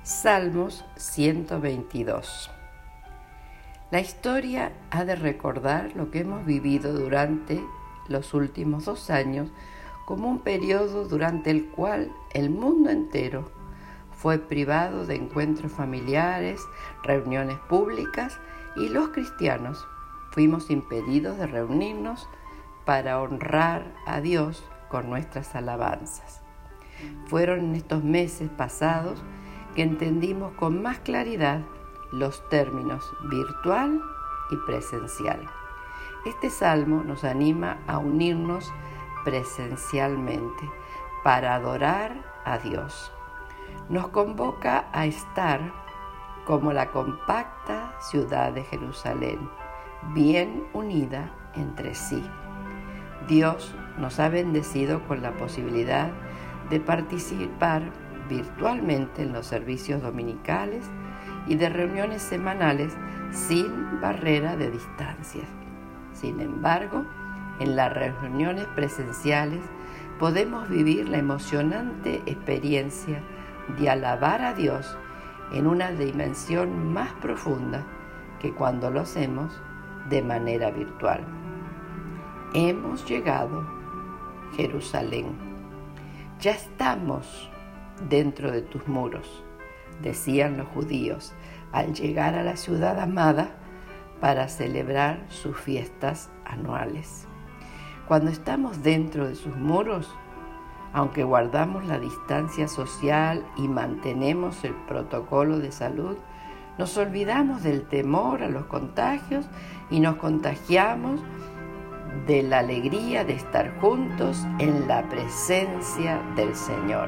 Salmos 122. La historia ha de recordar lo que hemos vivido durante los últimos 2 años como un periodo durante el cual el mundo entero fue privado de encuentros familiares, reuniones públicas, y los cristianos fuimos impedidos de reunirnos para honrar a Dios con nuestras alabanzas. Fueron en estos meses pasados que entendimos con más claridad los términos virtual y presencial. Este salmo nos anima a unirnos presencialmente para adorar a Dios. Nos convoca a estar como la compacta ciudad de Jerusalén, bien unida entre sí. Dios nos ha bendecido con la posibilidad de participar virtualmente en los servicios dominicales y de reuniones semanales sin barrera de distancia. Sin embargo, en las reuniones presenciales podemos vivir la emocionante experiencia de alabar a Dios en una dimensión más profunda que cuando lo hacemos de manera virtual. Hemos llegado, Jerusalén. Ya estamos dentro de tus muros, decían los judíos al llegar a la ciudad amada para celebrar sus fiestas anuales. Cuando estamos dentro de sus muros, aunque guardamos la distancia social y mantenemos el protocolo de salud, nos olvidamos del temor a los contagios y nos contagiamos de la alegría de estar juntos en la presencia del Señor.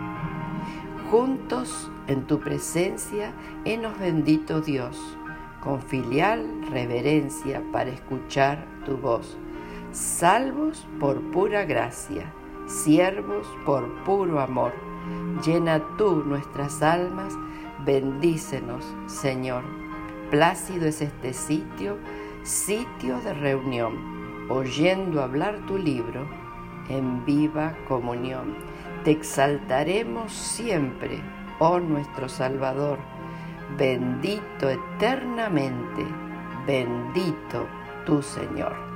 Juntos en tu presencia, henos bendito Dios, con filial reverencia para escuchar tu voz, salvos por pura gracia, siervos por puro amor. Llena tú nuestras almas, bendícenos, Señor. Plácido es este sitio, sitio de reunión, oyendo hablar tu libro en viva comunión. Te exaltaremos siempre, oh nuestro Salvador, bendito eternamente, bendito tu Señor.